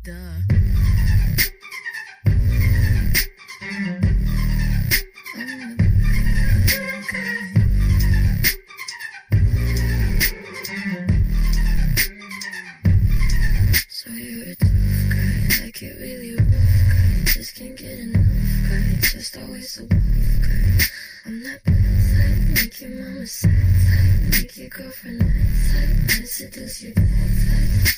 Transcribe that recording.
Duh. So you're a tough guy, like it really rough guy. Just can't get enough guy, just always a buff guy. I'm that bad type, make your mama sad type, make your girlfriend mad type, might seduce your dad type.